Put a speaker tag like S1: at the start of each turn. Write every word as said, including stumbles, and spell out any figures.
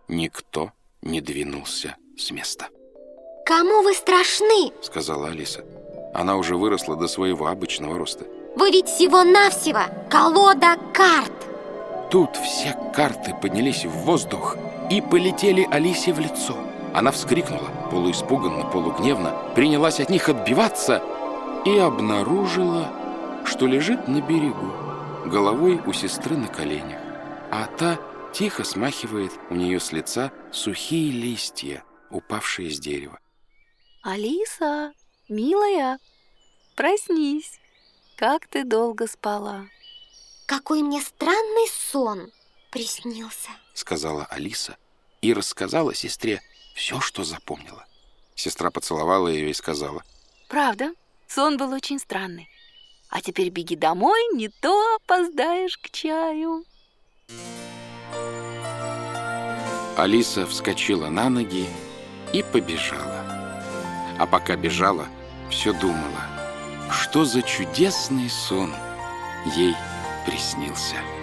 S1: Никто не двинулся с места.
S2: «Кому вы страшны?» —
S1: сказала Алиса. Она уже выросла до своего обычного роста.
S2: «Вы ведь всего-навсего колода карт!»
S1: Тут все карты поднялись в воздух и полетели Алисе в лицо. Она вскрикнула, полуиспуганно, полугневно, принялась от них отбиваться и обнаружила, что лежит на берегу, головой у сестры на коленях, а та тихо смахивает у нее с лица сухие листья, упавшие с дерева.
S3: «Алиса, милая, проснись, как ты долго спала!»
S2: «Какой мне странный сон приснился!» —
S1: сказала Алиса и рассказала сестре все, что запомнила. Сестра поцеловала ее и сказала:
S3: «Правда, сон был очень странный. А теперь беги домой, не то опоздаешь к чаю».
S1: Алиса вскочила на ноги и побежала. А пока бежала, все думала, что за чудесный сон ей приснился.